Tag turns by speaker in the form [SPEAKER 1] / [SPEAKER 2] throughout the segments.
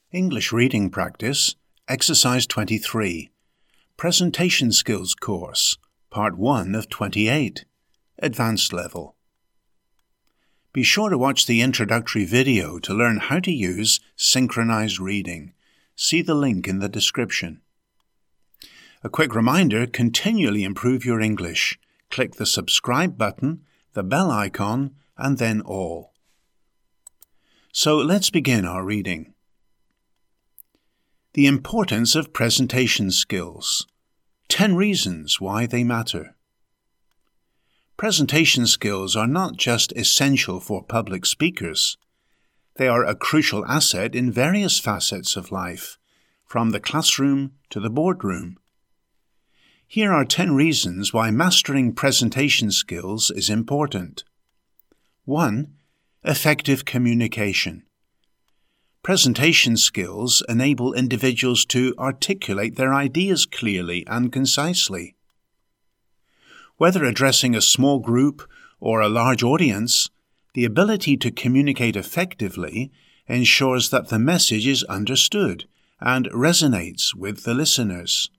[SPEAKER 1] English Reading Practice, Exercise 23, Presentation Skills Course, Part 1 of 28, Advanced Level. Be sure to watch the introductory video to learn how to use synchronized reading. See the link in the description. A quick reminder, continually improve your English. Click the subscribe button, the bell icon, and then all. So let's begin our reading. The importance of presentation skills. 10 reasons why they matter. Presentation skills are not just essential for public speakers. They are a crucial asset in various facets of life, from the classroom to the boardroom. Here are 10 reasons why mastering presentation skills is important. 1. Effective communication. Presentation skills enable individuals to articulate their ideas clearly and concisely. Whether addressing a small group or a large audience, the ability to communicate effectively ensures that the message is understood and resonates with the listeners.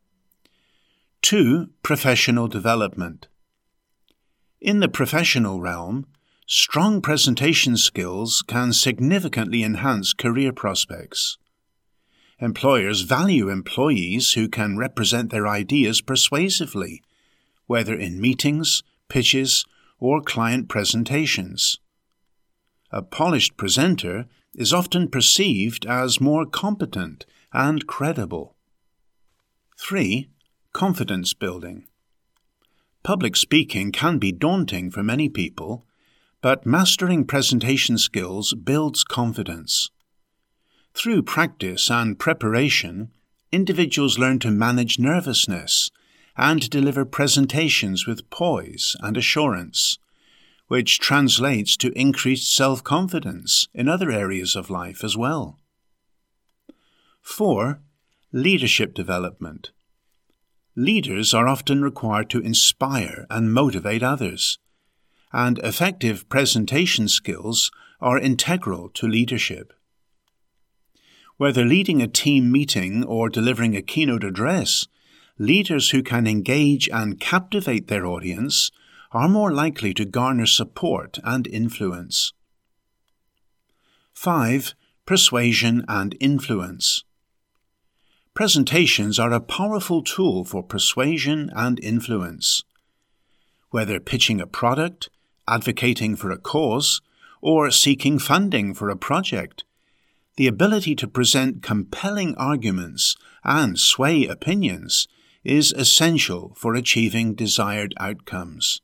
[SPEAKER 1] 2. Professional development. In the professional realm, strong presentation skills can significantly enhance career prospects. Employers value employees who can represent their ideas persuasively, whether in meetings, pitches, or client presentations. A polished presenter is often perceived as more competent and credible. 3. Confidence building. Public speaking can be daunting for many people, but mastering presentation skills builds confidence. Through practice and preparation, individuals learn to manage nervousness and deliver presentations with poise and assurance, which translates to increased self-confidence in other areas of life as well. 4. Leadership development. Leaders are often required to inspire and motivate others, and effective presentation skills are integral to leadership. Whether leading a team meeting or delivering a keynote address, leaders who can engage and captivate their audience are more likely to garner support and influence. 5. Persuasion and influence. Presentations are a powerful tool for persuasion and influence. Whether pitching a product, advocating for a cause, or seeking funding for a project, the ability to present compelling arguments and sway opinions is essential for achieving desired outcomes.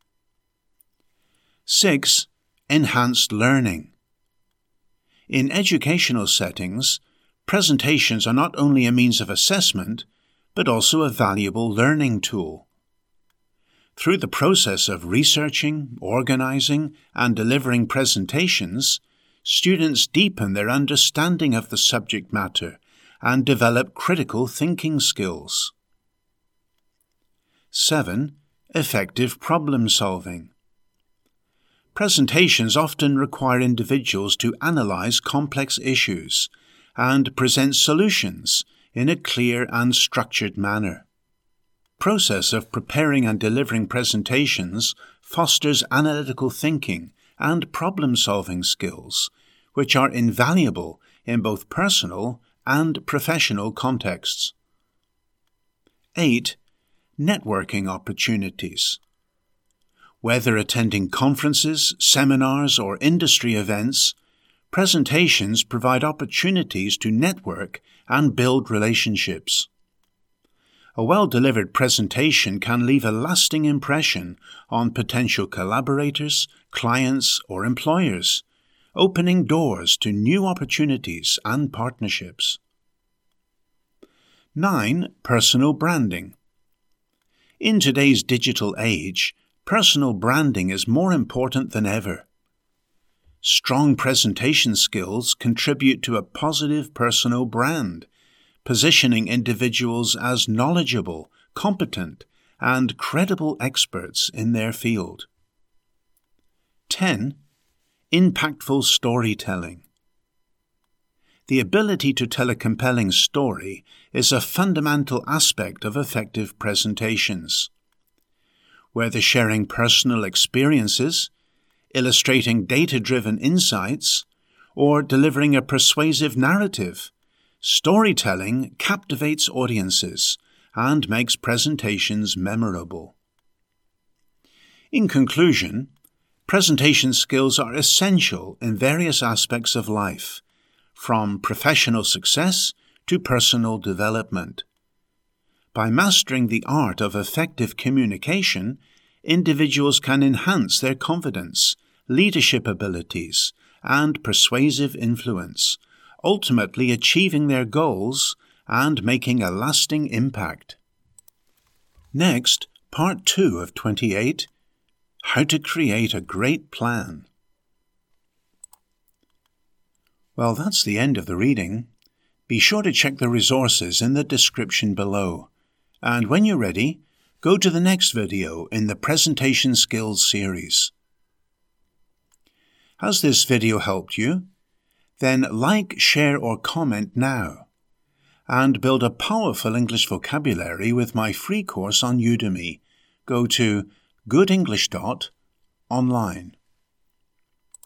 [SPEAKER 1] 6. Enhanced learning. In educational settings, presentations are not only a means of assessment, but also a valuable learning tool. Through the process of researching, organizing, and delivering presentations, students deepen their understanding of the subject matter and develop critical thinking skills. 7. Effective problem solving. Presentations often require individuals to analyze complex issues and present solutions in a clear and structured manner. The process of preparing and delivering presentations fosters analytical thinking and problem-solving skills, which are invaluable in both personal and professional contexts. 8. Networking opportunities. Whether attending conferences, seminars, or industry events, presentations provide opportunities to network and build relationships. A well-delivered presentation can leave a lasting impression on potential collaborators, clients, or employers, opening doors to new opportunities and partnerships. 9. Personal branding. In today's digital age, personal branding is more important than ever. Strong presentation skills contribute to a positive personal brand, positioning individuals as knowledgeable, competent, and credible experts in their field. 10. Impactful storytelling. The ability to tell a compelling story is a fundamental aspect of effective presentations. Whether sharing personal experiences, illustrating data-driven insights, or delivering a persuasive narrative, storytelling captivates audiences and makes presentations memorable. In conclusion, presentation skills are essential in various aspects of life, from professional success to personal development. By mastering the art of effective communication, individuals can enhance their confidence, leadership abilities, and persuasive influence, ultimately achieving their goals and making a lasting impact. Next, Part 2 of 28, How to Create a Great Plan. Well, that's the end of the reading. Be sure to check the resources in the description below. And when you're ready, go to the next video in the Presentation Skills series. Has this video helped you? Then like, share or comment now. And build a powerful English vocabulary with my free course on Udemy. Go to goodenglish.online.